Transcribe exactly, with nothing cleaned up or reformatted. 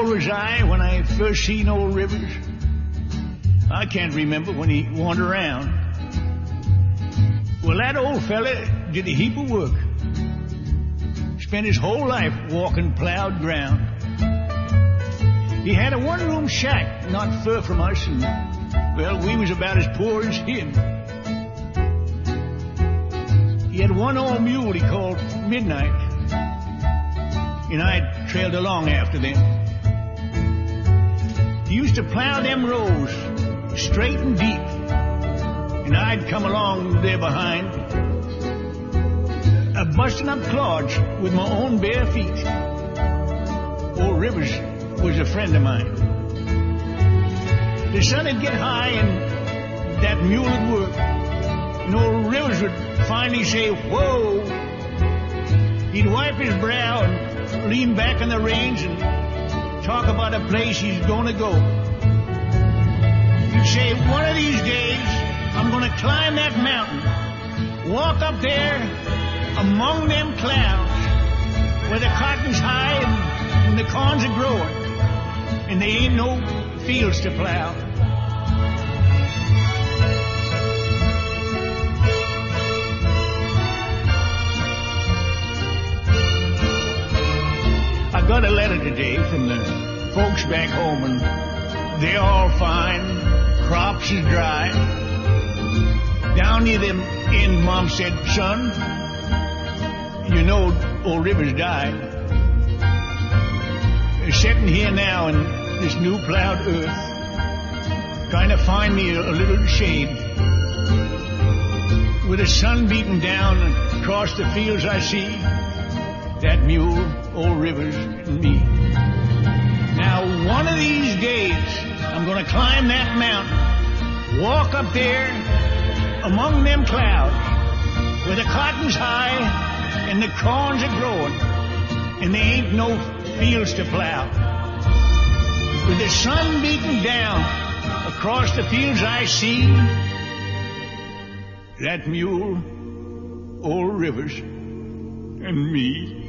old was I when I first seen old Rivers? I can't remember when he wandered around. Well, that old fella did a heap of work. Spent his whole life walking plowed ground. He had a one-room shack not far from us, and, well, we was about as poor as him. He had one old mule he called Midnight, and I trailed along after them. He used to plow them rows straight and deep, and I'd come along there behind, a busting up clods with my own bare feet. Old Rivers was a friend of mine. The sun would get high and that mule would work, and old Rivers would finally say, "Whoa!" He'd wipe his brow and lean back on the reins and talk about a place he's gonna go. He'd say, "One of these days, I'm gonna climb that mountain, walk up there among them clouds where the cotton's high and, and the corn's are growing, and there ain't no fields to plow." I got a letter today from the folks back home, and they're all fine. Crops is dry. Down near them end, Mom said, "Son, you know old Rivers died." They're sitting here now in this new plowed earth, trying to find me a, a little shade. With the sun beating down across the fields I see, that mule, old Rivers, and me. Now, one of these days, I'm going to climb that mountain, walk up there among them clouds where the cotton's high and the corns are growing, and there ain't no fields to plow. With the sun beating down across the fields I see, that mule, old Rivers, and me.